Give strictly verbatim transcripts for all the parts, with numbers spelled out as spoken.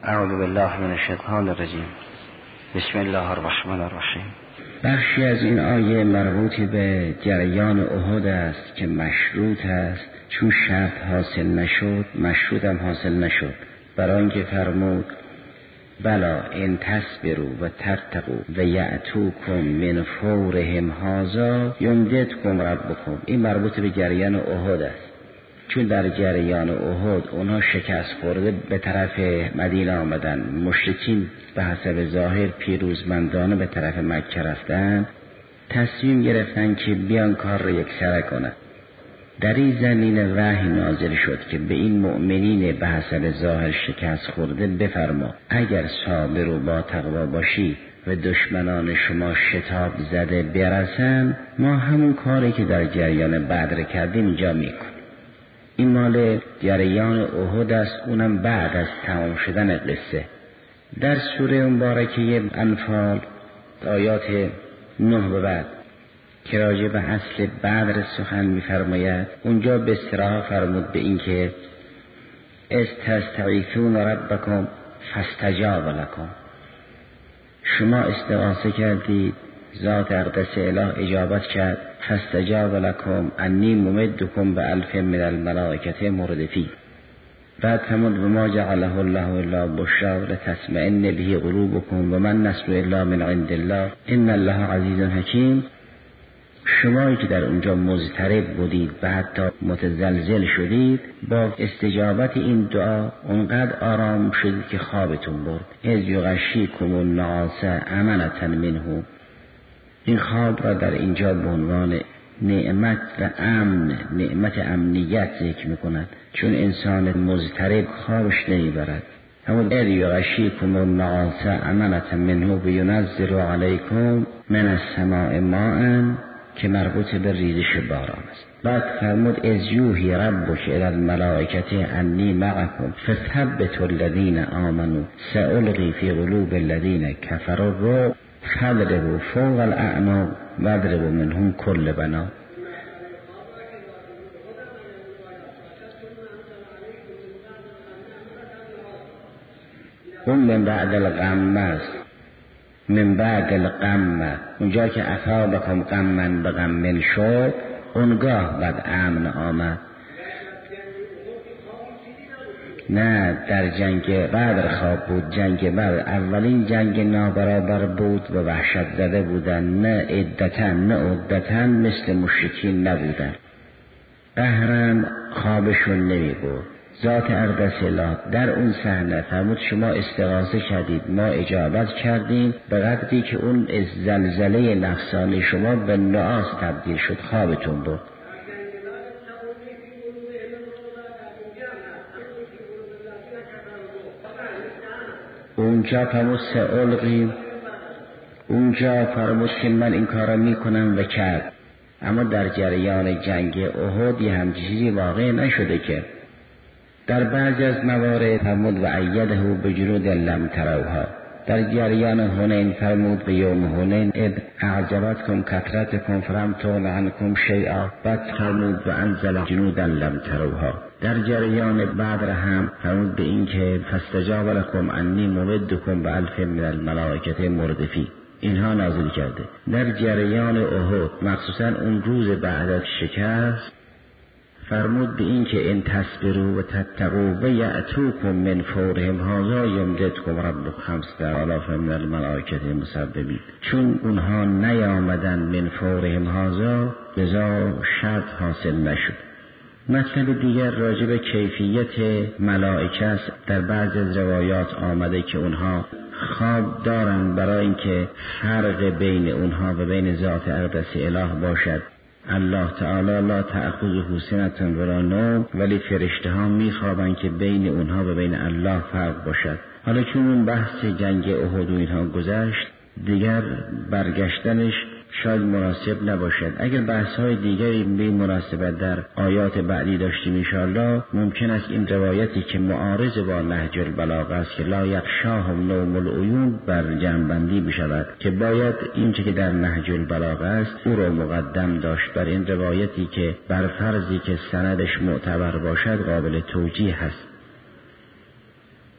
اعوذ بالله من الشیطان الرجیم. بسم الله الرحمن الرحیم. بخشی از این آیه مربوط به جریان احد است که مشروط است، چون شرط حاصل نشد مشروط هم حاصل نشد، برای اینکه فرمود بلا ان تصبروا و تتقوا و یأتوکم من فورهم هذا یمددکم ربکم. این مربوط به جریان احد است، چون در جریان احد اونها شکست خورده به طرف مدینه آمدن، مشرکین به حسب ظاهر پیروزمندانه به طرف مکه رفتن، تصمیم گرفتن که بیان کار را یکسره کنند. در این زمین وحی نازل شد که به این مؤمنین به حسب ظاهر شکست خورده بفرما اگر صابر و با تقوا باشی و دشمنان شما شتاب زده برسن، ما همون کاری که در جریان بدر کردیم اینجا میکنیم. این مال جریان احد است، اونم بعد از تمام شدن قصه. در سوره مبارکه انفال آیات نه به بعد که راجع به اصل بدر سخن می‌فرماید، اونجا به صراحت فرمود به این که استستغیثون ربکم فاستجاب لکم، شما استغاثه کردید، ذات اقدس اله اجابت کرد، فاستجاب لکم انی ممدکم به الف من الملائکه مردفین. بعد فرمود و ما جعله الله الا بشرا لتطمئن به قلوبکم و من نصر الا من عند الله ان الله عزیز حکیم. شمایی که در اونجا مضطرب بودید و حتی متزلزل شدید، با استجابت این دعا اونقدر آرام شدید که خوابتون برد. اذ یغشیکم النعاس امنة منه. این خواب را در اینجا به عنوان نعمت و امن، نعمت امنیت ذکر میکند، چون انسان مضطرب خوابش نمیبرد. همون اذ یغشیکم النعاس امنة منه وینزل علیکم من السماء ماء که مربوط به ریزش باران است. بعد فرمود از یوحی ربک الی الملائکه انی معکم فثبتوا الذین آمنوا سألقی فی قلوب الذین کفروا الرعب فاضربوا فوق الاعناق واضربوا منهم کل بنان. اون من بعد الغم است، من بعد الغم، اونجا که اصابکم غمن به غمن شد اونگاه بعد امن آمد. نه در جنگ بدر خواب بود، جنگ بدر اولین جنگ نابرابر بود و وحشت زده بودن، نه عدتاً نه عدتاً مثل مشرکین نبودن، قهرن خوابشون نمی بود. ذات اقدس اله در اون صحنه فرمود شما استغاثه کردید، ما اجابت کردیم، به قدری که اون زلزله نفسانی شما به نعاس تبدیل شد، خوابتون بود. اونجا فرمود سألقی، اونجا فرمود که من این کارا میکنم و کرد. اما در جریان جنگ احد یه همچین چیزی واقع نشده که در بعضی از موارد فرمود و ایده بجنود لم تروها. در جریان حنین فرمود به یوم حنین اذ اعجبتکم کثرتکم فلم تغن عنکم شیئا، بعد فرمود و انزل جنودا لم تروها. در جریان بدر هم فرمود به این که فاستجاب لکم انی ممدکم به الف من الملائکه مردفین. اینها نازل کرده. در جریان احد مخصوصا اون روز بعد از شکست فرمود به این که ان تصبروا و تتقوا و یأتوکم من فورهم هذا یمددکم ربکم خمسة آلاف من الملائکه مسببین. چون اونها نیامدن من فورهم هذا لذا شرط حاصل نشد. مطلب دیگر راجع به کیفیت ملائکه است. در بعض از روایات آمده که اونها خواب دارن برای اینکه فرق بین اونها و بین ذات اقدس اله باشد. الله تعالی لا تأخذه سنة ولا نوم، ولی فرشته ها میخوابن که بین اونها و بین الله فرق باشد. حالا چون اون بحث جنگ احد و اینها گذشت، دیگر برگشتنش شاید مناسب نباشد. اگر بحث های دیگری به مناسبت در آیات بعدی داشتیم انشاءالله، ممکن است این روایتی که معارض با نهج البلاغه است که لا یغشاهم نوم العیون بر جنبندی بشود، که باید این که در نهج البلاغه است او را مقدم داشت بر این روایتی که بر فرضی که سندش معتبر باشد قابل توجیه است.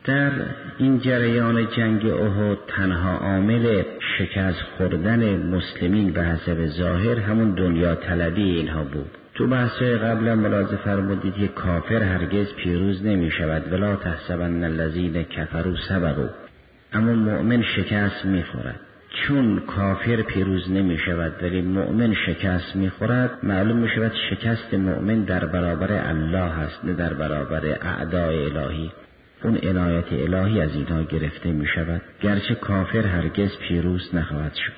در این جریان جنگ احد تنها عامل شکست خوردن مسلمین به حسب ظاهر همون دنیا طلبی اینها بود. تو بحث‌های قبلا ملاحظه فرمودید که کافر هرگز پیروز نمی شود، ولا تحسبن الذین کفروا سبقوا، اما مؤمن شکست می خورد. چون کافر پیروز نمی شود ولی مؤمن شکست می خورد، معلوم می شود شکست مؤمن در برابر الله هست نه در برابر اعدای الهی. اون عنایت الهی از اینها گرفته می شود، گرچه کافر هرگز پیروز نخواهد شد.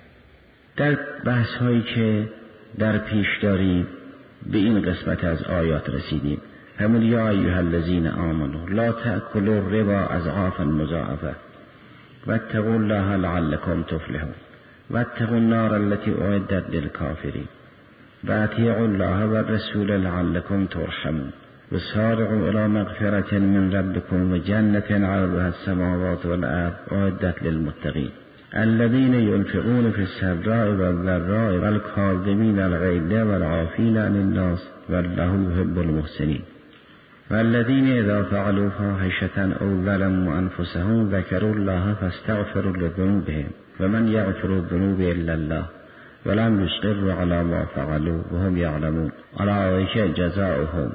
در بحث هایی که در پیش داریم به این قسمت از آیات رسیدیم. همون یا ایها الذین آمنوا لا تأکلوا الربا اضعافا مضاعفه واتقوا الله لعلکم تفلحون واتقوا النار التي اعدت للكافرین واطیعوا الله والرسول لعلکم ترحمون وسارعوا الى مغفرة من ربكم وجنة عرضها السماوات والارض اعدت للمتقین الذين ينفقون في السراء والضراء والكاظمين الغيظ والعافين عن الناس والله يحب المحسنين والذين إذا فعلوا فاحشة أو ظلموا أنفسهم ذكروا الله فاستغفروا لذنوبهم ومن يغفر الذنوب إلا الله ولم يصروا على ما فعلوا وهم يعلمون أولئك جزاؤهم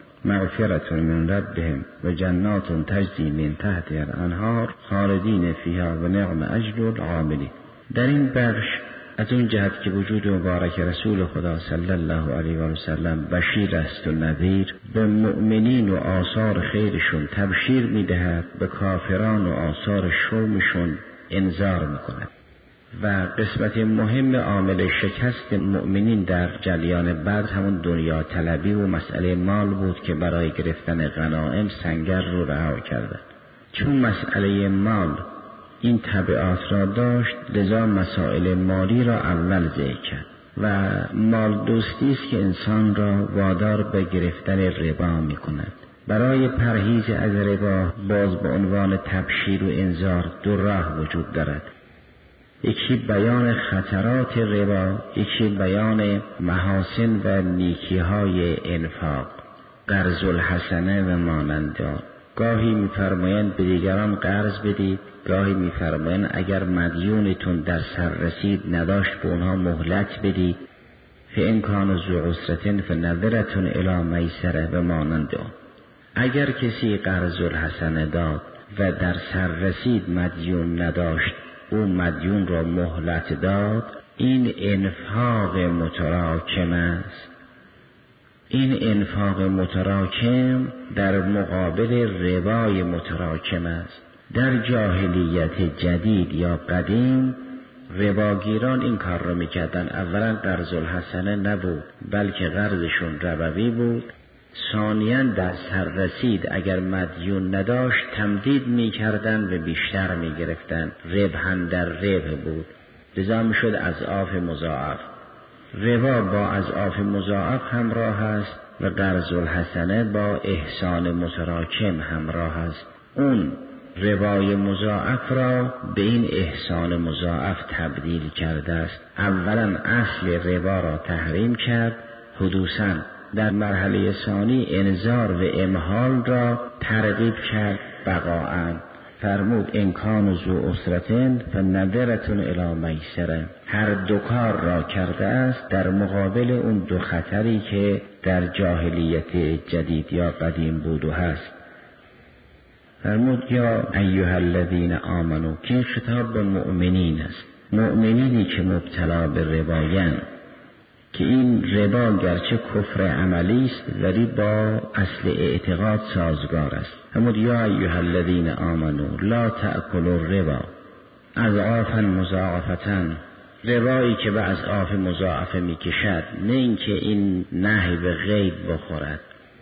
مغفرة من ربهم وجنات تجری من تحتها الانهار خالدین فیها و نعم اجر العاملین. در این بخش از اون جهت که وجود مبارک رسول خدا صلی الله علیه و سلم بشیر است و نذیر، به مؤمنین و آثار خیرشون تبشیر میدهد، به کافران و آثار شومشون انذار میکند. و قسمت مهم عامل شکست مؤمنین در جریان بدر همون دنیا طلبی و مسئله مال بود که برای گرفتن غنایم سنگر رو رها کردند. چون مسئله مال این تبعات را داشت، لذا مسائل مالی را اول ذکر کرد و مال دوستی است که انسان را وادار به گرفتن ربا می کند. برای پرهیز از ربا باز به عنوان تبشیر و انذار دو راه وجود دارد. یکی بیان خطرات ربا، یکی بیان محاسن و نیکی‌های انفاق، قرض الحسنه و مانند آن. گاهی می‌فرمایند به دیگران قرض بدید، گاهی می‌فرمایند اگر مدیونتون در سر رسید نداشت به اونها مهلت بدید، فإن کان ذو عسرة فنظرة الی میسرة و مانند آن. اگر کسی قرض الحسنه داد و در سر رسید مدیون نداشت، او مدیون را مهلت داد، این انفاق متراکم است. این انفاق متراکم در مقابل ربای متراکم است. در جاهلیت جدید یا قدیم رباگیران این کار را میکردن. اولا قرض الحسنه نبود بلکه قرضشون ربوی بود. ثانیاً در سر رسید اگر مدیون نداشت تمدید میکردن و بیشتر میگرفتن. ربحن در ربح بود، لذا میشد اضعاف مضاعف. ربا با اضعاف مضاعف همراه است و قرض الحسنه با احسان متراکم همراه است. اون ربای مضاعف را به این احسان مضاعف تبدیل کرده است. اولا اصل ربا را تحریم کرد، حدوثاً در مرحله ثانی انذار و امهال را ترغیب کرد بقاءً. فرمود ان کان ذو عسرة فنظرة الی میسرة. هر دو کار را کرده است در مقابل اون دو خطری که در جاهلیت جدید یا قدیم بود و هست. فرمود یا ایها الذین آمنوا، که این خطاب به مؤمنین است، مؤمنینی که مبتلا به ربایند، که این ربا گرچه کفر عملی است ولی با اصل اعتقاد سازگار است. همون یا ایها الذین آمنوا لا تأکلوا الربا اضعافا مضاعفة، ربایی که به اضعاف مضاعفه می کشد، نه اینکه این نهی به غیب بخورد،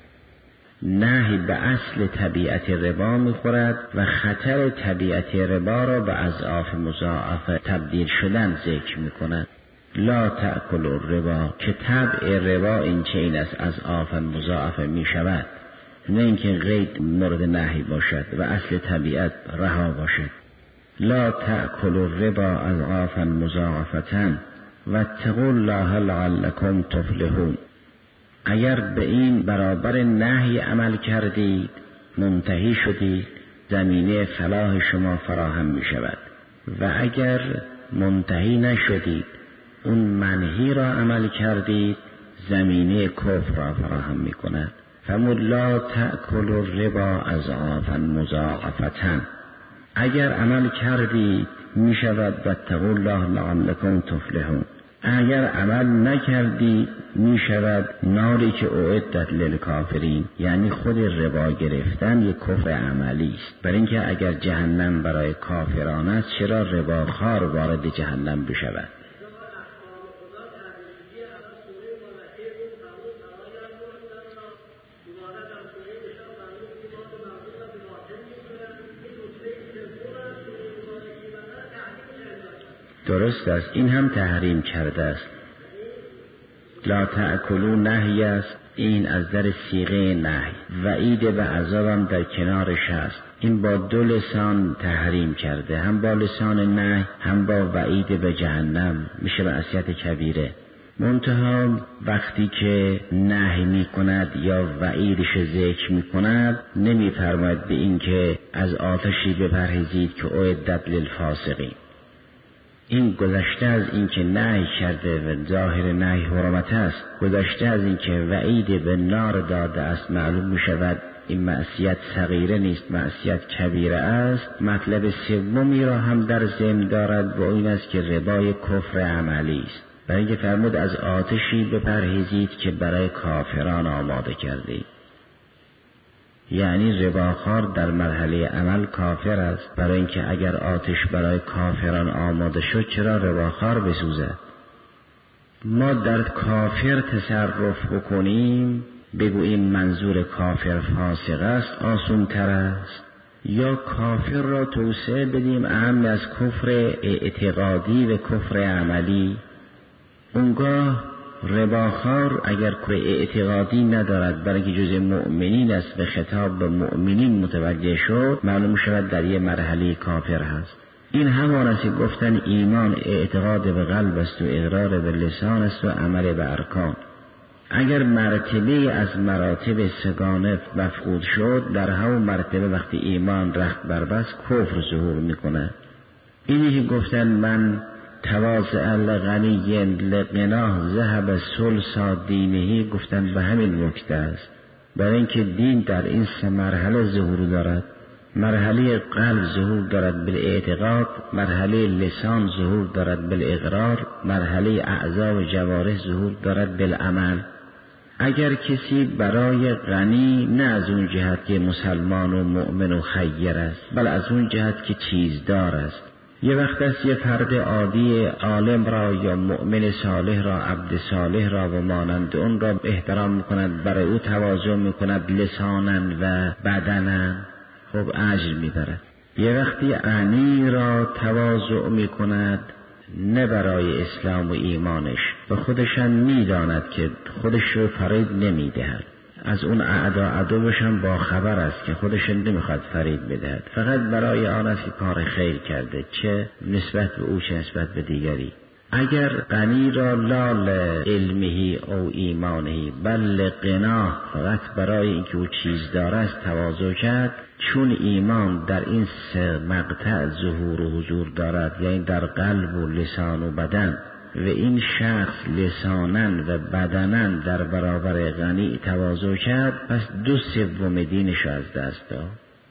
نهی به اصل طبیعت ربا می خورد و خطر طبیعت ربا را به اضعاف مضاعفه تبدیل شدن ذکر می کند. لا تأکل الربا، که طبع ربا این چه این است، اضعافا مضاعفه می شود، نه اینکه غیر مورد نهی باشد و اصل طبیعت رها باشد. لا تأکل الربا اضعافا مضاعفة واتقوا الله لعلکم تفلحون. اگر به این برابر نهی عمل کردید، منتهی شدید، زمینه فلاح شما فراهم می شود. و اگر منتهی نشدید اون منهی را عمل کردید، زمینه کفر را فراهم می کند. فمود لا تأکل الربا اضعافا مضاعفة. اگر عمل کردید می شود واتقوا الله لعلکم تفلحون. اگر عمل نکردی می شود ناری که اعدت للکافرین، یعنی خود ربا گرفتن یک کفر عملی است. برای اینکه اگر جهنم برای کافران است چرا رباخوار وارد جهنم بشود؟ درست است، این هم تحریم کرده است. لا تأکلوا نهی است، این از در صیغه نهی. وعید به عذاب هم در کنارش است. این با دو لسان تحریم کرده، هم با لسان نهی هم با وعید به جهنم، میشه معصیت کبیره. منتها وقتی که نهی می کند یا وعیدش ذکر می کند نمی فرماید به این که از آتشی بپرهیزید که اعدت للفاسقین. این گذشته از این که نهی کرده و ظاهر نهی حرمت است، گذشته از این که وعید به نار داده است، معلوم می شود این معصیت صغیره نیست، معصیت کبیره است. مطلب سومی را هم در ذهن دارد و این است که ربای کفر عملی است. برای اینکه فرمود از آتشی بپرهیزید که برای کافران آماده کردید، یعنی رباخوار در مرحله عمل کافر است. برای اینکه اگر آتش برای کافران آماده شد چرا رباخوار بسوزد؟ ما در کافر تصرف بکنیم، بگوییم منظور کافر فاسق است، آسان تر است، یا کافر را توسعه بدیم اهم از کفر اعتقادی و کفر عملی. اونگاه رباخوار اگر کفر اعتقادی ندارد، برای که جز مؤمنین است و خطاب به مؤمنین متوجه شد، معلوم شود در یه مرحله کافر هست. این همان است که گفتن ایمان اعتقاد به قلب است و اقرار به لسان است و عمل به ارکان. اگر مرتبه از مراتب سگانه مفقود شد، در همون مرتبه وقتی ایمان رخت بربست کفر ظهور میکنه. اینی که گفتن من تواضع لغنی لغناه ذهب ثلث دینهی، گفتن به همین نکته است. برای اینکه دین در این سه مرحله ظهور دارد. مرحله قلب ظهور دارد بالاعتقاد، مرحله لسان ظهور دارد بالاقرار، مرحله اعضا و جوارح ظهور دارد بالعمل. اگر کسی برای غنی نه از اون جهت که مسلمان و مؤمن و خیر است، بل از اون جهت که چیزدار است، یه وقت است یه فرد عادی عالم را یا مؤمن صالح را، عبد صالح را و مانند اون را احترام میکند، برای او تواضع میکند لسانا و بدنا، خب اجر میبرد. یه وقتی غنی را تواضع میکند نه برای اسلام و ایمانش، و خودشم میداند که خودش رو فرید نمیدهد، از اون اعدا عدوش هم با خبر است که خودش نمیخواد فرید بدهد، فقط برای آن است که کار خیر کرده، چه نسبت به او چه نسبت به دیگری. اگر غنی را لال علمهی او ایمانهی بل غناه، فقط برای اینکه او چیزدار است تواضع کرد، چون ایمان در این سه مقطع ظهور و حضور دارد، یعنی در قلب و لسان و بدن، و این شخص لسانن و بدنن در برابر غنی تواضع کرد، پس دو سوم دینش از دست داد.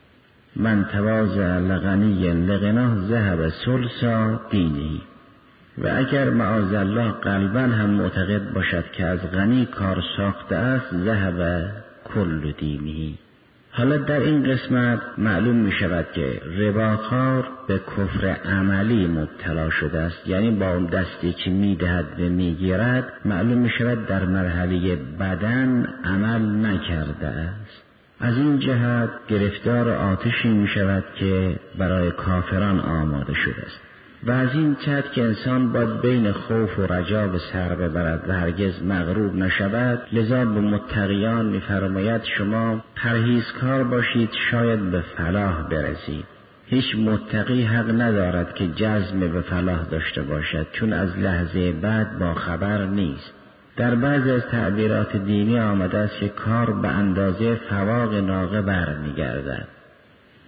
من تواضع لغنی لغناه ذهب ثلث دینی. و اگر معاذ الله قلبا هم معتقد باشد که از غنی کار ساخته است، ذهب کل دینی. حالا در این قسمت معلوم می شود که رباخوار به کفر عملی مبتلا شده است، یعنی با اون دستی که می دهد و می گیرد معلوم می شود در مرحله بدن عمل نکرده است. از این جهت گرفتار آتشی می شود که برای کافران آماده شده است. و از این جهت که انسان باید بین خوف و رجا به سر ببرد و هرگز مغرور نشود، لذا به متقیان می‌فرماید شما پرهیزکار باشید شاید به فلاح برسید. هیچ متقی حق ندارد که جزم به فلاح داشته باشد، چون از لحظه بعد با خبر نیست. در بعضی از تعبیرات دینی آمده است که کار به اندازه فواق ناقه برمیگردد.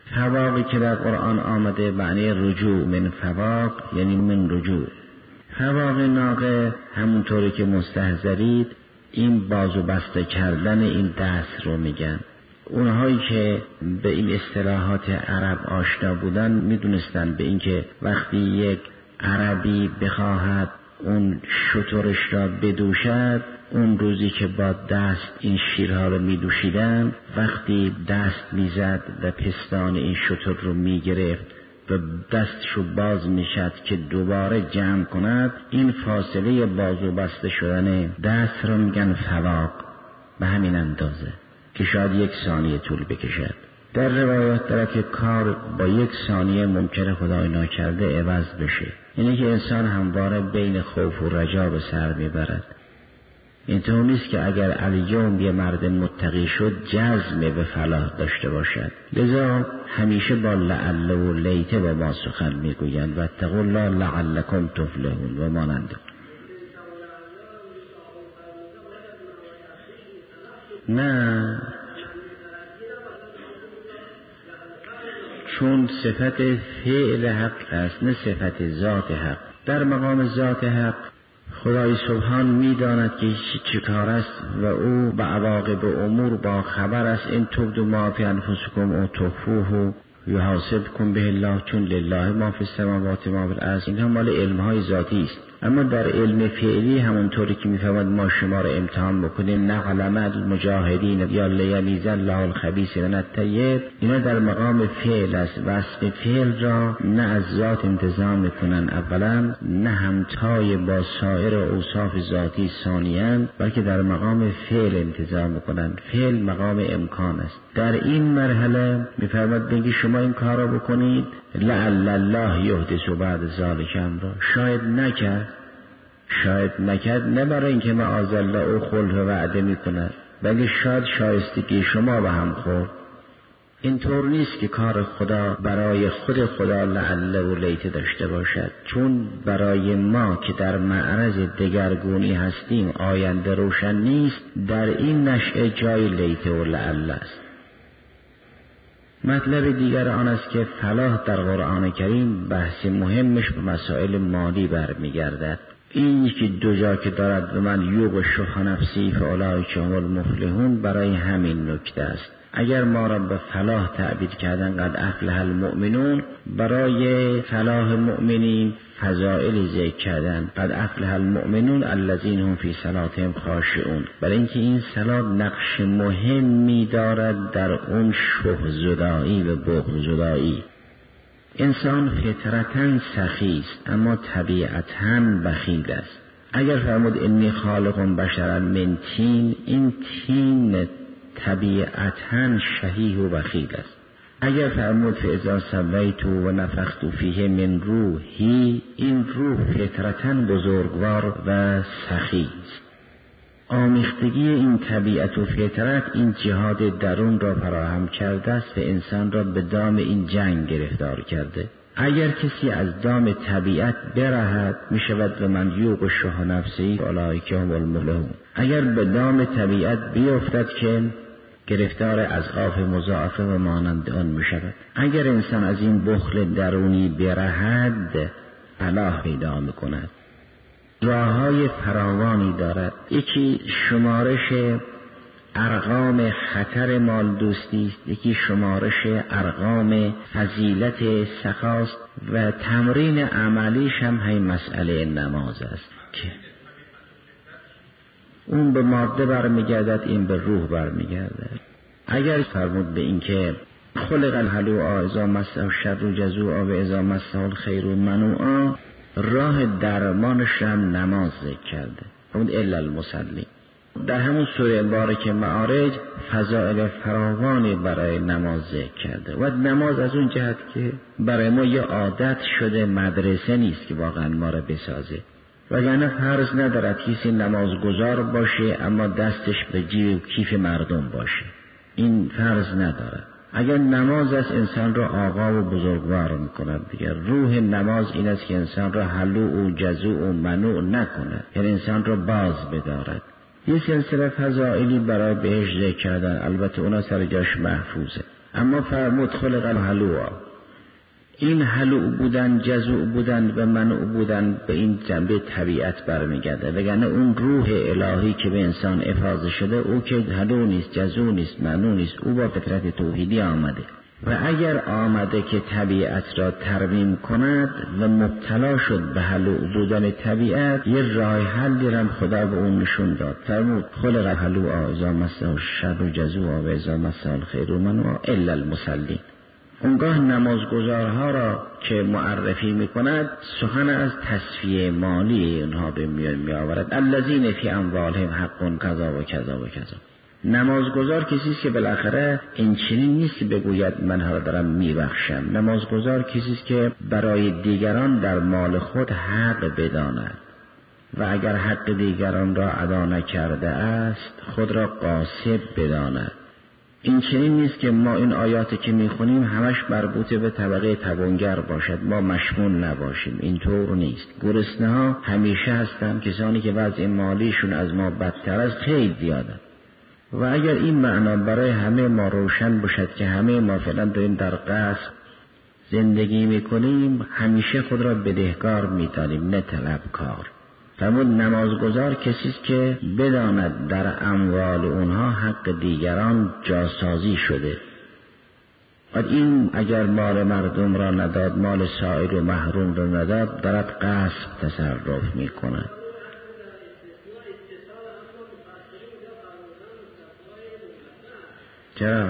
فواقی که در قرآن آمده معنی رجوع، من فواق یعنی من رجوع. فواق ناقه همونطوری که مستحضرید این باز و بسته کردن این دست رو میگن. اونهایی که به این اصطلاحات عرب آشنا بودن میدونستن به این که وقتی یک عربی بخواهد اون شترش را بدوشد، اون روزی که با دست این شیرها رو میدوشیدن، وقتی دست میزد و پستان این شتر رو میگرفت و دستشو باز میشد که دوباره جمع کند، این فاصله باز و بسته شدن دست رو میگن فواق. به همین اندازه که شاید یک ثانیه طول بکشد. در روایات داره که کار با یک ثانیه ممکنه خدای ناکرده عوض بشه. اینه که انسان همواره بین خوف و رجا به سر میبرد. اینطور نیست که اگر الیوم یه مرد متقی شد جزم به فلاح داشته باشد. لذا همیشه با لعل و لیته با ما سخن میگویند و اتقوا الله لعلکم تفلحون و مانند. نه، چون صفت فعل حق است نه صفت ذات حق. در مقام ذات حق خدای سبحان میداند که چه کار است و او به عواقب امور با خبر است. این تبدوا ما فی انفسکم او تخفوه یحاسبکم به الله، چون لله ما فی السماوات ما فی الارض. اینها مال علمهای ذاتی است. اما در علم فعلی همونطوری که میفهمد ما شما را امتحان بکنیم نعلم المجاهدین یا لیمیز الله الخبیث من الطیب، اینا در مقام فعل است. وصف فعل را نه از ذات انتزاع میکنن اولا، نه همتای با سایر اوصاف ذاتی ثانیاً، بلکه در مقام فعل انتزاع میکنن. فعل مقام امکان است. در این مرحله میفرماد بگی شما این کار را بکنید، لعل الله یحدث بعد ذلک امرا. شاید نکرد، شاید نکرد نه برای اینکه معاذ الله او خلف وعده میکند، بلکه شاید شایستگی شما به هم خورد. اینطور نیست که کار خدا برای خود خدا لعل و لیته داشته باشد، چون برای ما که در معرض دگرگونی هستیم آینده روشن نیست. در این نشأه جای لیته و لعل است. مطلب دیگر آن است که فلاح در قرآن کریم بحث مهمش به مسائل مالی برمیگردد. این یکی دو جا که دارد به من یوق شح نفسی فاولئک هم المفلحون برای همین نکته است. اگر ما را به فلاح تعبیر کردن قد افلح المؤمنون، برای فلاح مؤمنین فضائل ذکر کردن قد افلح المؤمنون الذین هم فی صلاتهم خاشعون، برای اینکه این صلات نقش مهمی دارد در اون شح زدایی و بغض زدایی. انسان فطرتاً سخی است اما طبیعتاً بخیل است. اگر فرمود انی خالق بشرا من طین، این طین طبیعتاً شحیح و بخیل است. اگر فرمود فاذا سویت و نفخت فیه من روحی، این روح فطرتاً بزرگوار و سخی است. آمیختگی این طبیعت و فطرت این جهاد درون را فراهم کرده است و انسان را به دام این جنگ گرفتار کرده. اگر کسی از دام طبیعت برهد می شود و من یوق شح نفسی اولئک هم المفلحون. اگر به دام طبیعت بیفتد که گرفتار اضعاف مضاعفه و مانند آن می شود. اگر انسان از این بخل درونی برهد فلاح پیدا می کند. راههای فراوانی دارد. یکی شمارش ارقام خطر مال دوستی است، یکی شمارش ارقام فضیلت سخاست و تمرین عملیش هم همین مسئله نماز است که اون به ماده برمیگردد، این به روح برمیگردد. اگر فرمود به این که خلق الهلوعا اذا مسه الشر جزوعا و اذا مسه الخیر منوعا، راه درمانش هم نماز ذکر کرده. فرمود الا المصلی. در همون سوره مبارکه معارج فضائل فراوانی برای نماز ذکر کرده و نماز از اون جهت که برای ما یه عادت شده، مدرسه نیست که واقعا ما را بسازه. وگرنه فرض ندارد کسی نماز گزار باشه اما دستش به جیب کیف مردم باشه. این فرض ندارد. اگر نماز از انسان را آقا و بزرگوار میکند دیگر، روح نماز این است که انسان را حلوع و جزوع و منوع نکند، یعنی انسان را باز بدارد. یه سلسله فضائلی برای بهش ذکر کردن، البته اونا سر جاش محفوظه. اما فرمود خلق الهلوعا، این هلوع بودن، جزوع بودن و منوع بودن به این جنبه طبیعت برمیگرده، وگرنه اون روح الهی که به انسان افاضه شده او که هلوع نیست، جزوع نیست، منوع نیست، او با فطرت توحیدی آمده و اگر آمده که طبیعت را ترمیم کند و مبتلا شد به هلوع بودن طبیعت، یه راه حلی را خدا به اون نشون داد. فرمود خلق الهلوع اذا مسه الشر جزوعا و اذا مسه الخیر منوعا الا المصلین. اونگاه نمازگزارها را که معرفی میکند سخن از تصفیه مالی اونها به میان میآورد. الذین فی اموالهم حق کذا و کذا و کذا. نمازگزار کسی است که بالاخره این چنین نیست که بگوید من ها دارم میبخشم. نمازگزار کسی است که برای دیگران در مال خود حق بداند و اگر حق دیگران را ادا نکرده است خود را غاصب بداند. این چنین نیست که ما این آیاتی که میخونیم همش مربوط به طبقه توانگر باشد، ما مشمول نباشیم. اینطور نیست. گرسنه ها همیشه هستند، کسانی که وضع مالیشون از ما بدتر است خیلی زیاده. و اگر این معنا برای همه ما روشن باشد که همه ما فعلا داریم در قصر زندگی میکنیم، همیشه خود را بدهکار میدانیم نه طلبکار. فرمود نمازگزار کسی است که بداند در اموال اونها حق دیگران جاسازی شده. و این اگر مال مردم را نداد، مال سائل و محروم را نداد، دارد غصب تصرف میکند. چرا؟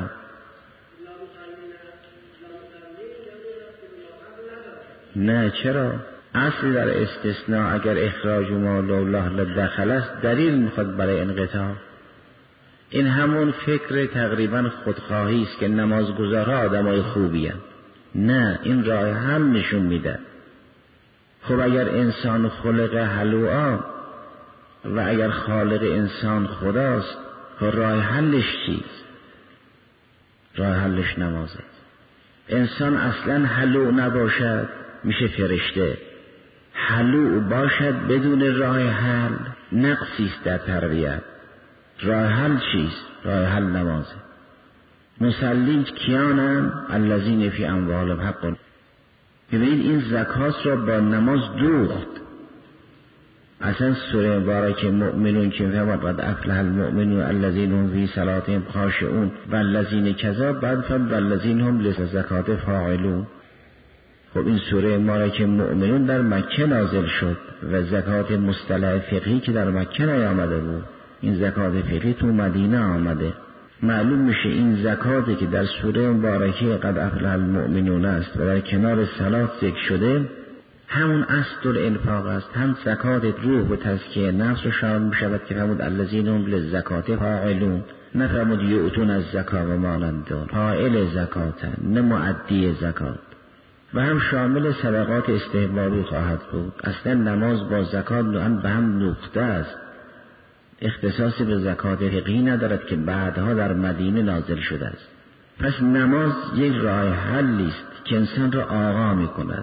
نه چرا؟ اصلی در استثناء اگر اخراج مال الله لدخل است دلیل میخواد برای انقطاع. این همون فکر تقریبا خودخواهی است که نمازگزارها آدمای خوبی هستند. نه، این راه حل نشون میده. خب اگر انسان خلق هلوعا و اگر خالق انسان خداست، راه حلش چیست؟ راه حلش نمازه. انسان اصلا هلوع نباشد میشه فرشته، هلوع باشد بدون راه حل نقصی است در تربیت. راه حل چیست؟ راه حل نمازه. مسلین کیانم؟ الذین فی اموالهم حق. ببینید این زکات را با نماز دوخت. اصلا سوره مبارکه مؤمنون که فرمود قد افلح المؤمنون الذین هم فی صلاتهم خاشعون والذین کذا، بعد فرمود والذین هم للزکات فاعلون. خب این سوره مبارکه مؤمنون در مکه نازل شد و زکات مصطلح فقهی که در مکه نیامده بود، این زکات فقهی تو مدینه آمده. معلوم میشه این زکاتی که در سوره مبارکه قد افلح المؤمنون است و در کنار صلات ذکر شده همون اصل الانفاق است، هم زکات روح و تزکیه نفس رو شامل میشود که فرمود الذین هم للزکات فاعلون. نفرمود یؤتون از زکات و مانندون، فاعل زکاتن نه مؤدی زکات. و هم شامل صدقات استحبابی خواهد بود. اصلا نماز با زکات به هم نقطه است، اختصاصی به زکات فقهی ندارد که بعدها در مدینه نازل شده است. پس نماز یک راه حلی است که انسان را آقا می کند.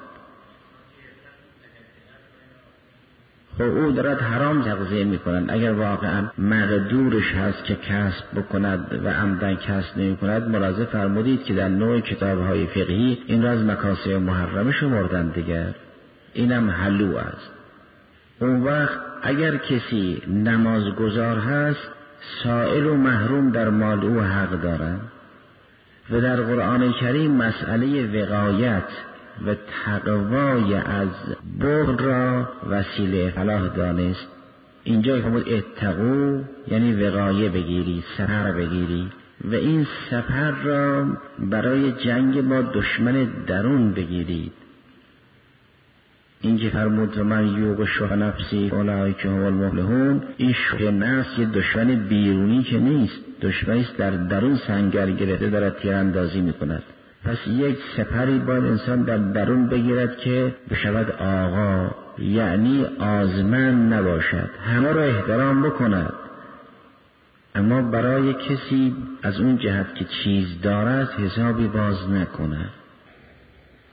خب او دارد حرام تغذیه می کند. اگر واقعا مقدورش هست که کسب بکند و عمدن کسب نمی کند، ملاحظه فرمودید که در نوع کتاب‌های فقهی این را از مکاسب محرمه شمردند دیگر. اینم هلوع است. اون وقت اگر کسی نمازگزار هست، سائل و محروم در مال او حق دارند و در قرآن کریم مسئله وقایت و تقوای از بغض را وسیله فلاح دانست. اینجا فرمود اتقوا یعنی وقایه بگیری، سپر بگیری و این سپر را برای جنگ با دشمن درون بگیرید. این که فرمود من یوق شح نفسی اولئک هم المفلحون، این شح نفس یه دشمن بیرونی که نیست، دشمنی است در درون سنگر گرفته دارد تیراندازی میکند. پس یک سپری باید انسان در درون بگیرد که بشود آقا، یعنی آزمن نباشد، همه را احترام بکند، اما برای کسی از اون جهت که چیز دارد حسابی باز نکند.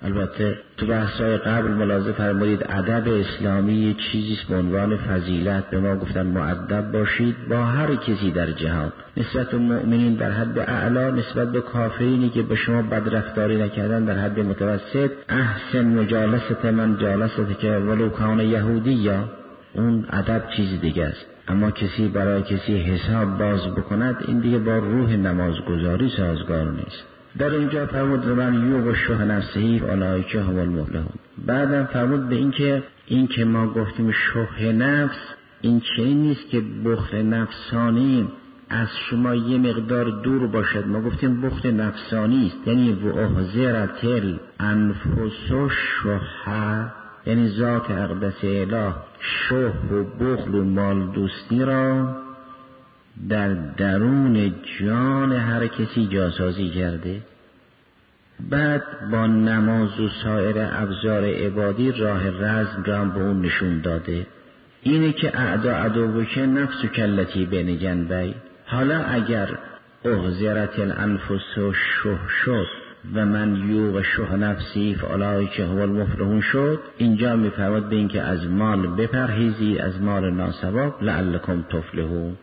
البته تو بحث‌های قبل ملاحظه فرمودید ادب اسلامی چیزی است به عنوان فضیلت، به ما گفتن مؤدب باشید با هر کسی در جهان، نسبت به مؤمنین در حد اعلا، نسبت به کافرینی که به شما بدرفتاری نکردن در حد متوسط. احسن مجالست من جالست که ولو کان یهودی، یا اون ادب چیزی دیگه است. اما کسی برای کسی حساب باز بکند این دیگه با روح نمازگزاری سازگار نیست. در اینجا فرمود من یوق شه نفسهی اولئک هم المفلحون. بعدم فرمود به این که این که ما گفتیم شه نفس، این چنین نیست که بخل نفسانی از شما یه مقدار دور باشد. ما گفتیم بخل نفسانی است، یعنی و احذرت الانفس شح، یعنی ذات اقدس اله شه و بخل و مال دوستی را در درون جان هر کسی جاسازی کرده. بعد با نماز و سایر ابزار عبادی راه رزم را به اون نشون داده. اینه که اعدا عدو که نفس و کلتی بین جنبی. حالا اگر احذرت الانفس و شه شد و من یوق شه نفسی فاولئک هم المفلحون شد، اینجا میفرماد به این که از مال بپرهیزید، از مال ناسواب، لعلکم تفلحون.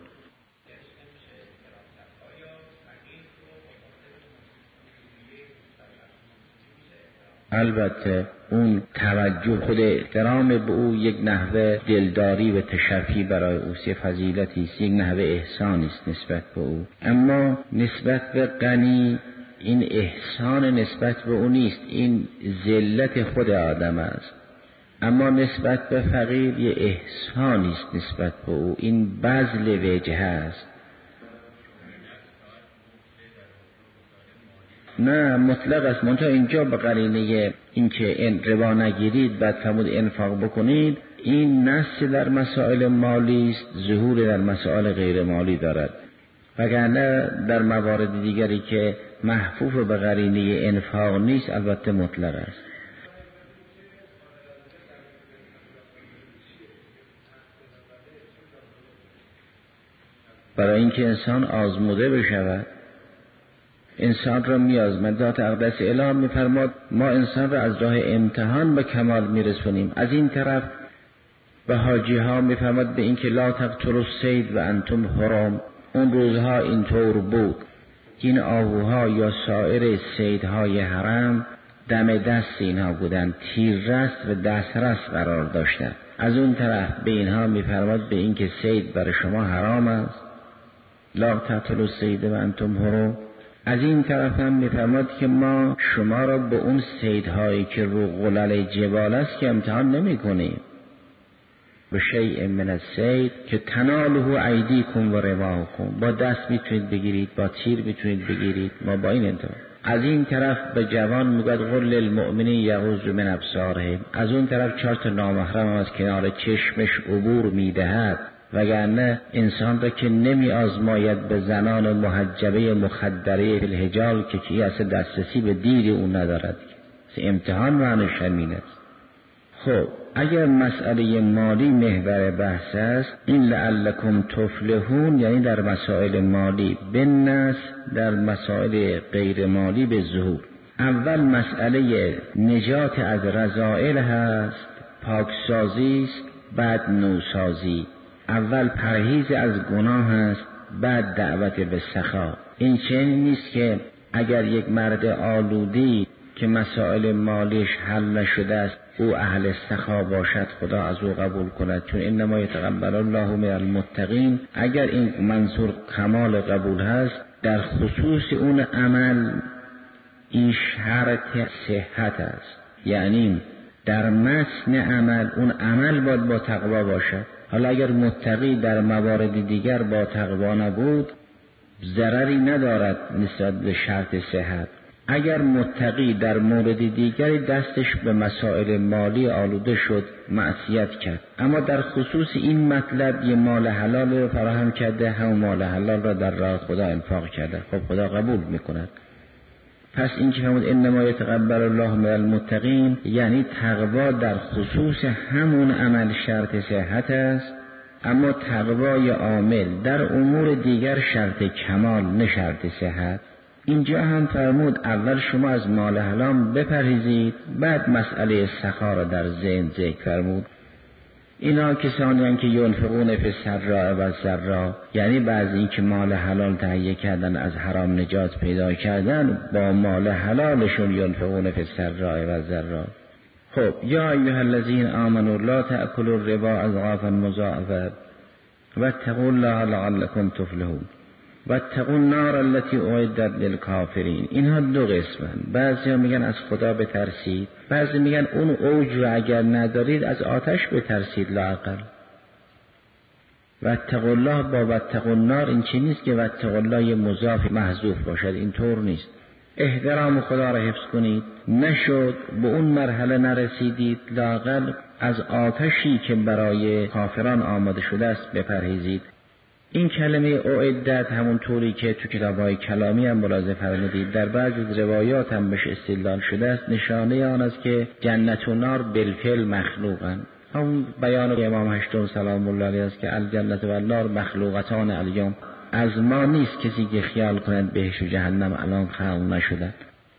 البته اون توجه خود احترام به او یک نحوه دلداری و تشفی برای او سی فضیلتی است، یک نحوه احسانی است نسبت به او. اما نسبت به غنی این احسان نسبت به او نیست، این ذلت خود آدم است. اما نسبت به فقیر یه احسانی است نسبت به او، این بذل وجه است. نه مطلق است، منتها اینجا به قرینه این که این ربا نگیرید بعد فرمود انفاق بکنید، این نص در مسائل مالی است، ظهور در مسائل غیر مالی دارد. وگرنه در موارد دیگری که محفوف به قرینه انفاق نیست البته مطلق است. برای اینکه انسان آزموده بشود، انسان را میازمد. ذات اقدس اله میفرماد ما انسان را از راه امتحان به کمال میرسونیم. از این طرف به حاجی ها میفرماد به این که لا تقتلوا الصید و انتم حرم. اون روزها اینطور بود، این آهوها یا سایر صیدهای حرم دم دست اینها بودن، تیررس و دسترس قرار داشتن. از اون طرف به اینها میفرماد به این که صید برای شما حرام است، لا تقتلوا الصید و انتم حرم. از این طرف هم میفرماد که ما شما را به اون صیدهایی که رو غلل جبال است که امتحان نمی کنیم، به شیء من الصید که تناله ایدیکم و رماحکم، با دست میتونید بگیرید، با تیر میتونید بگیرید، ما با این انتظار. از این طرف به جوان میگوید قل للمؤمنین یغضوا من ابصارهم. از اون طرف چهار تا نامحرم از کنار چشمش عبور میدهد، وگرنه انسان را که نمی آزماید به زنان محجبه مخدره الحجال که کی اصلا دسترسی به دید اون ندارد، امتحان معنیش همین است. خب اگر مسئله مالی محور بحث است، این لعلکم تفلحون یعنی در مسائل مالی، بالنص در مسائل غیر مالی به ظهور. اول مسئله نجات از رذائل هست، پاکسازی است، بعد نوسازی. اول پرهیز از گناه است، بعد دعوت به سخا. این چنین نیست که اگر یک مرد آلودی که مسائل مالیش حل نشده است او اهل سخا باشد خدا از او قبول کند، چون انما یتقبل الله من المتقین. اگر این منظور کمال قبول هست، در خصوص اون عمل این شرط صحت است، یعنی در متن عمل اون عمل باید با تقوا باشد. حالا اگر متقی در موارد دیگر با تقوا نبود ضرری ندارد نسبت به شرط صحت. اگر متقی در مورد دیگری دستش به مسائل مالی آلوده شد معصیت کرد، اما در خصوص این مطلب یه مال حلال رو فراهم کرده، همون مال حلال را در راه خدا انفاق کرده، خب خدا قبول میکند. پس این که فرمود انما یتقبل الله من المتقین یعنی تقوا در خصوص همون عمل شرط صحت است، اما تقوای عامل در امور دیگر شرط کمال نه شرط صحت. اینجا هم فرمود اول شما از مال حرام بپرهیزید، بعد مسئله سخا را در ذهن ذکر فرمود. اینا کسانی هستند که ینفقون فی السراء و الضراء، یعنی بعضی که مال حلال تهیه کردن از حرام نجات پیدا کردن، با مال حلالشون ینفقون فی السراء و الضراء. خب یا ایها الذین آمنوا لا تأکلوا الربا اضعافا مضاعفة واتقوا الله لعلکم تفلحون واتقوا النار التي اعدت للکافرین. اینها دو قسمن، بعضی میگن از خدا بترسید، بعضی میگن اون اوج رو اگر ندارید از آتش بترسید لااقل. واتقوا الله با واتقوا النار این چی نیست که واتقوا الله یه مضاف محذوف باشد، اینطور نیست. احترام خدا را حفظ کنید، نشد به اون مرحله نرسیدید لااقل از آتشی که برای کافران آماده شده است بپرهیزید. این کلمه اعدت همون طوری که تو کتاب‌های کلامی هم ملاحظه فرمودید در بعضی از روایات هم بهش استدلال شده است، نشانه آن است که جنت و نار بالفعل مخلوقند. همون بیان امام هشتم سلام الله علیه است که الجنت و النار مخلوقتان الیوم، از ما نیست کسی که خیال کند بهشت و جهنم الان خلق نشدند.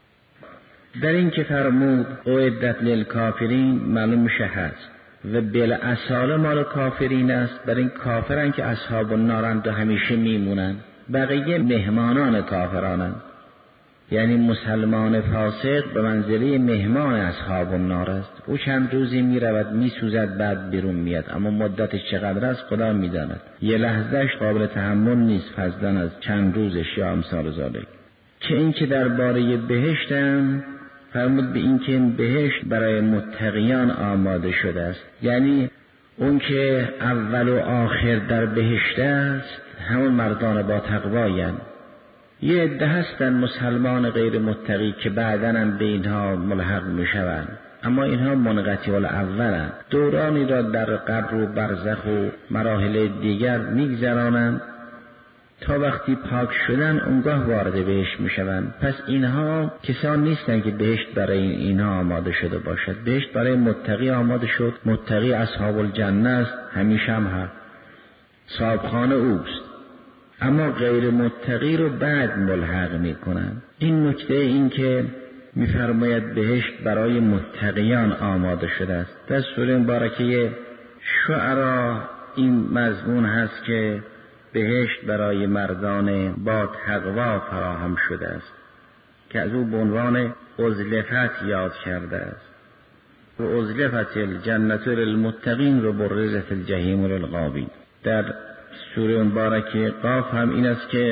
در این که فرمود اعدت للکافرین معلوم میشه هست و بالاصاله مال کافرین است، در این کافرن که اصحاب النارند و همیشه میمونن، بقیه مهمانان کافرانند. یعنی مسلمان فاسق به منزله مهمان اصحاب النار است، او چند روزی میرود میسوزد بعد بیرون میاد، اما مدتش چقدر است خدا میداند، یه لحظهش قابل تحمل نیست فضلا از چند روزش یا امثال ذالک. که این که درباره بهشتم فرمود به این که بهشت برای متقیان آماده شده است، یعنی اون که اول و آخر در بهشت است همون مردان با تقوایند. یه عده هستن مسلمان غیر متقی که بعدن هم به اینها ملحق میشوند، اما اینها منقطع الاولند، دورانی را در قبر و برزخ و مراحل دیگر میگذرانند تا وقتی پاک شدن اونگاه وارد بهشت میشوند. پس اینها کسان نیستند که بهشت برای اینها آماده شده باشد، بهشت برای متقی آماده شد. متقی اصحاب الجنه است، همیشه هم هست، صاحبخانه اوست، اما غیر متقی رو بعد ملحق میکنند. این نکته این که میفرماید بهشت برای متقیان آماده شده است. در سوره مبارکه شعرا این مضمون هست که بهشت برای مردان با تقوا فراهم شده است که از او به عنوان ازلفت یاد کرده است. و ازلفت الجنت للمتقین و برزت الجحیم للغاوین. در سوره مبارکه قاف هم این است که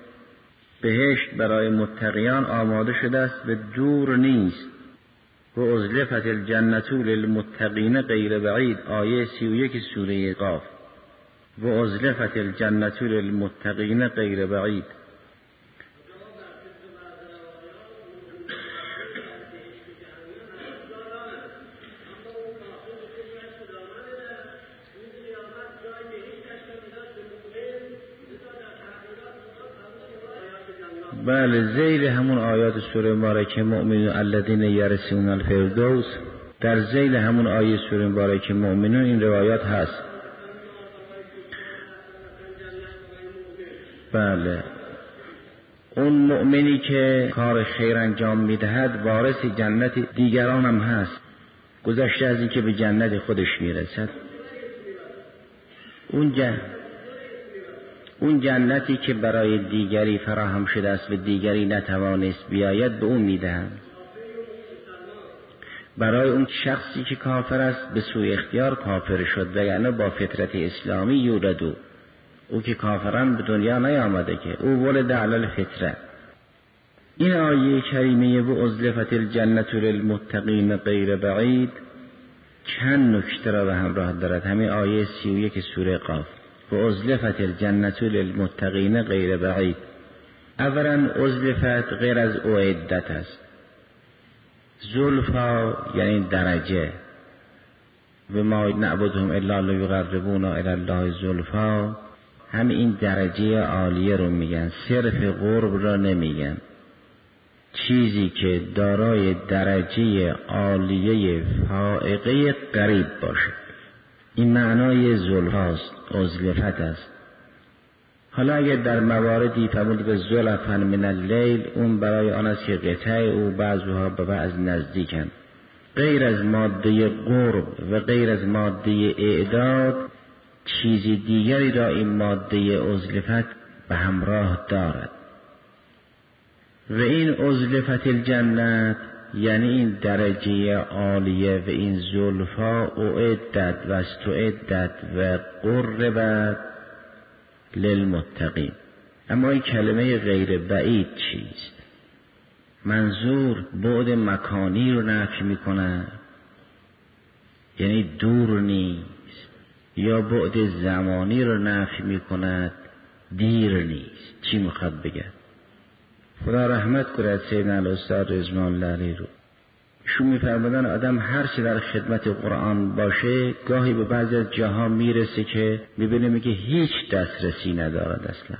بهشت برای متقیان آماده شده است و دور نیست. و ازلفت الجنت للمتقین غیر بعید، آیه سی و یک سوره قاف. و ازلفت الجنت للمتقین غیر بعید. بله، ذیل همون آیات سوره مبارکه مؤمنون الذین یرثون الفردوس، در ذیل همون آیه سوره مبارکه مؤمنون این روایات هست. بله، اون مؤمنی که کار خیر انجام میدهد وارث جنت دیگران هم هست، گذشته از این که به جنت خودش میرسد. اون جنت اون جنتی که برای دیگری فراهم شده است و دیگری نتوانست بیاید به اون میدهند. برای اون شخصی که کافر است به سوی اختیار کافر شد، وگرنه با فطرت اسلامی یولدو، او که کافران به دنیا نیامده که، او ولد علی الفطره. این آیه کریمه و ازلفت الجنت للمتقین غیر بعید چند نکته را به همراه دارد. همین آیه سی و یک سوره قاف، و ازلفت الجنت للمتقین غیر بعید. اولا ازلفت غیر از اعدت است. زلفا یعنی درجه، و ما نعبدهم الا لیقربونا الی الله زلفا، هم این درجه عالیه رو میگن، صرف قرب را نمیگن. چیزی که دارای درجه عالیه فائقه قریب باشه، این معنای زلفاست، ازلفت است. حالا اگر در مواردی فرمود به زلفا من اللیل، اون برای آن است که قطع او بعضها به بعض نزدیکن، غیر از ماده قرب و غیر از ماده اعداد چیزی دیگری را این ماده ازلفت به همراه دارد. و این ازلفت الجنت یعنی این درجه عالیه و این زلفا اعدت و استعدت و قربت للمتقین. اما این کلمه غیر بعید چیست؟ منظور بعد مکانی رو نفی میکنه، یعنی دور نیست، یا بعد زمانی رو نفی میکند، دیر نیست. چی میخواد بگه؟ خدا رحمت کنه سیدنا الاستاد رضوان الله علیه رو. ایشون میفرمودن آدم هر چه در خدمت قرآن باشه گاهی به بعضی از جاها میرسه که میبینه میگه هیچ دسترسی ندارد اصلا،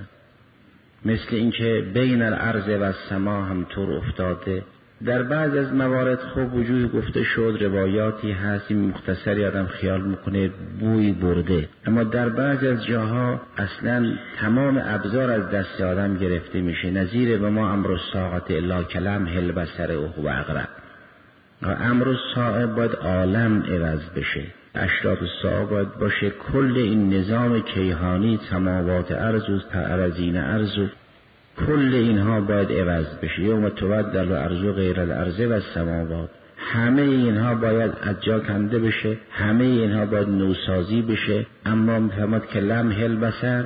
مثل اینکه بین الارض و السما همطور افتاده. در بعض از موارد خوب وجود گفته شد، روایاتی هست این مختصری آدم خیال میکنه بوی برده، اما در بعض از جاها اصلا تمام ابزار از دست آدم گرفته میشه. نظیر به ما امر الساعه الا کلم هل بصر او و اقرب. امر الساعه باید عالم عوض بشه، اشراط الساعه باید باشه کل این نظام کیهانی، سماوات ارض و ارضین ارض، کل اینها باید عوض بشه. یوم تبدل الارض غیر الارض و السماوات، همه اینها باید از جا کنده بشه، همه اینها باید نوسازی بشه. اما میفهمد که لمح البصر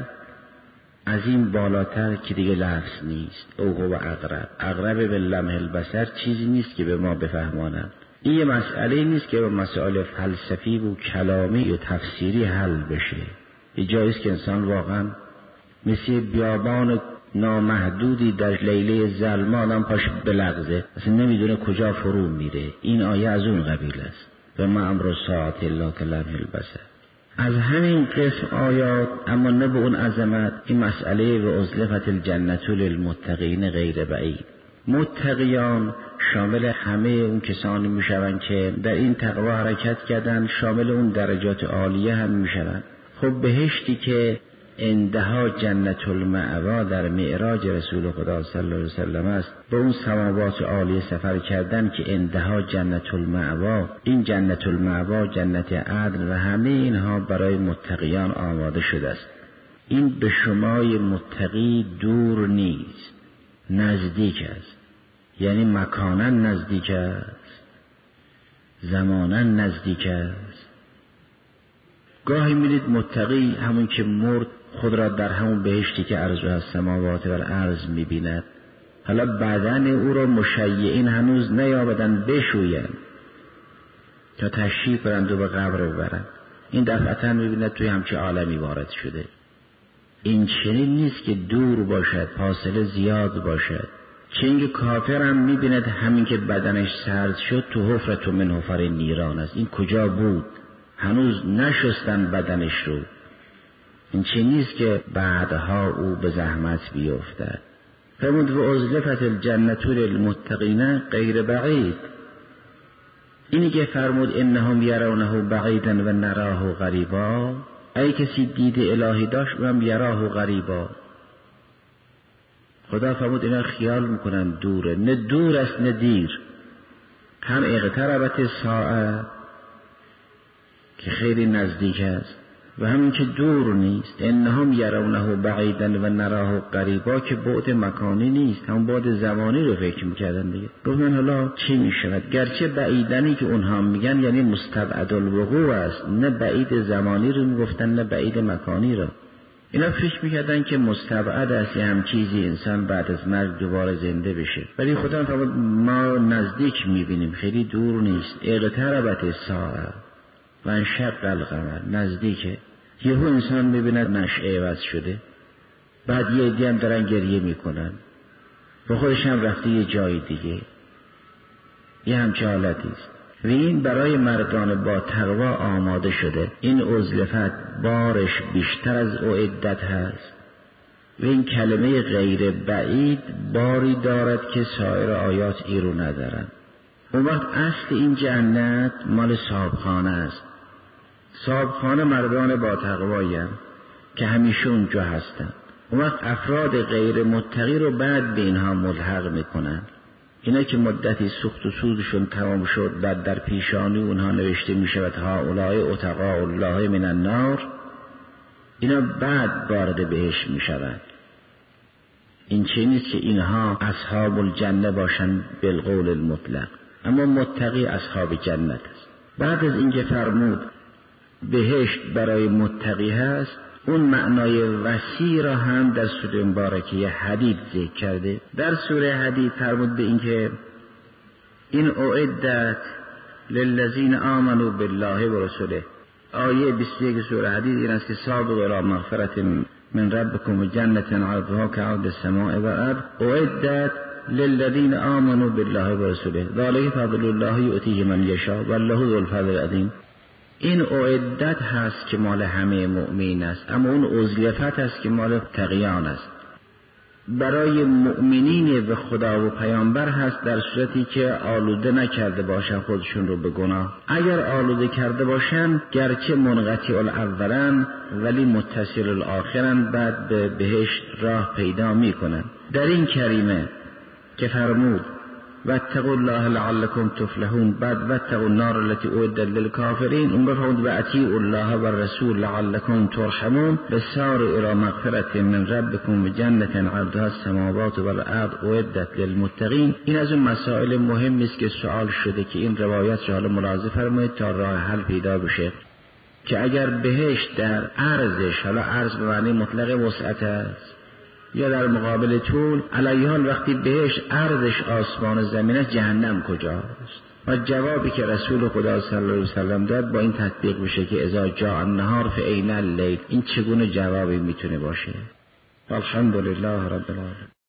از این بالاتر که دیگه لفظ نیست. او هو اقرب، اقرب به لمح البصر چیزی نیست که به ما بفهمانند. این یه مسئله نیست که به مسائل فلسفی و کلامی و تفسیری حل بشه. یه جاییست که انسان واقعا مثل بیابان نامحدودی در لیله ظلمان هم پاش بلغزه، اصلا نمیدونه کجا فرو میره. این آیه از اون قبیل است. و ما امر الساعه الا کلمح البصر. از همین قسم آیات، اما نه به اون عظمت، این مسئله و ازلفت الجنت للمتقین غیر بعید. متقیان شامل همه اون کسانی میشوند که در این تقوا حرکت کردن، شامل اون درجات عالیه هم میشوند. خب بهشتی که اندها جنت المأوا در معراج رسول خدا صلی الله علیه وسلم است، به اون سماوات عالیه سفر کردن که اندها جنت المأوا، این جنت المأوا جنت عدن و همه اینها برای متقیان آماده شده است. این به شمای متقی دور نیست، نزدیک است. یعنی مکانا نزدیک است، زمانا نزدیک است. گاهی میدید متقی همون که مرد خود را در همون بهشتی که عرض و سماوات و الارض میبیند، حالا بدن او را مشیعین هنوز نیابدن بشوین تا تشریف برند و به قبر ببرند. این دفعتا میبیند توی همچه عالمی وارد شده. این چنین نیست که دور باشد، فاصله زیاد باشد. چنگ کافر هم میبیند همین که بدنش سرد شد تو حفرت من حفر نیران است. این کجا بود؟ هنوز نشستن بدنش رو. این چه نیست که بعدها او به زحمت بیفتد. فرمود و ازلفت الجنت للمتقین غیر بعید. اینی که فرمود انهم یرونه بعیدا و نراه غریبا، ای کسی دید الهی داشت اونم یراه غریبا. خدا فرمود اینا خیال میکنن دوره، نه دور است نه دیر. هم اقتربت ساعه که خیلی نزدیک است و همین که دور نیست. انهم یرونه بعیدا و نراه قریبا که بعد مکانی نیست، هم بعد زمانی رو فکر میکردن دیگه. گفتن حالا چی میشود؟ گرچه بعیدنی که اونها میگن یعنی مستبعد الوقوع است، نه بعید زمانی رو میگفتن نه بعید مکانی رو. اینا فکر میکردن که مستبعد است یه هم چیزی انسان بعد از مرگ دوباره زنده بشه، ولی خدا فرمود ما نزدیک میبینیم، خیلی دور نیست. اقتربت ساعه و انشق القمر، نزدیکه. یهو انسان میبیند نشعه عوض شده، بعد یه عده هم دارن گریه میکنن، با خودش هم رفته یه جای دیگه. یه همچه حالتی است و این برای مردان با تقوا آماده شده. این ازلفت بارش بیشتر از اعدت هست و این کلمه غیر بعید باری دارد که سایر آیات ای رو ندارن. اون وقت اصل این جنت مال صاحبخانه است. صاحبخانه مردان با تقوایی هم که همیشه اونجا هستن. اون وقت افراد غیر متقی رو بعد به اینها ملحق میکنن. اینا که مدتی سوخت و سودشون تمام شد، بعد در پیشانی اونها نوشته میشود هؤلاء اتقاء الله من النار، اینا بعد وارد بهشت میشوند. این چه نیست که اینها اصحاب الجنه باشند بالقول المطلق، اما متقی اصحاب جنت است. بعد از اینکه فرمود بهشت برای متقی هست، اون معنای وسیع را هم در سوره مبارکه حدید ذکر کرده. در سوره حدید فرمود به اینکه این اعدت للذین آمنوا بالله و رسوله. آیه بیست و یک سوره حدید این است که سابقوا الی مغفرة من ربکم و جنة عرضها كعرض السماء والارض اعدت للذین آمنوا بالله و رسوله ذلک فضل الله یؤتیه من یشاء والله ذو الفضل العظیم. این اعدت هست که مال همه مؤمنین است، اما اون عزلفت هست که مال تقیان است. برای مؤمنین به خدا و پیامبر هست در صورتی که آلوده نکرده باشن خودشون رو به گناه. اگر آلوده کرده باشن گرچه منقطع الاولن ولی متصل الاخرن، بعد به بهشت راه پیدا میکنن. در این کریمه که فرمود واتقوا الله لعلکم تفلحون، بعد واتقوا النار التي اعدت للكافرین، اون فرمود واطیعوا الله والرسول لعلکم ترحمون بسارعوا الی مغفرة من ربکم بجنة عرضها السماوات والارض اعدت للمتقین. این از اون مسائل مهمی است که سوال شده که این روایت را حالا ملاحظه فرمایید تا راه حل پیدا بشه، که اگر بهشت در عرضش، حالا عرض به معنی مطلق وسعت است یا در مقابل طول، علیه حال وقتی بهش عرضش آسمان و زمین است، جهنم کجاست؟ و جوابی که رسول خدا صلی الله علیه وسلم داد با این تطبیق بشه که اذا جاء النهار فأین اللیل، این چگونه جوابی میتونه باشه؟ الحمدلله رب العالمین.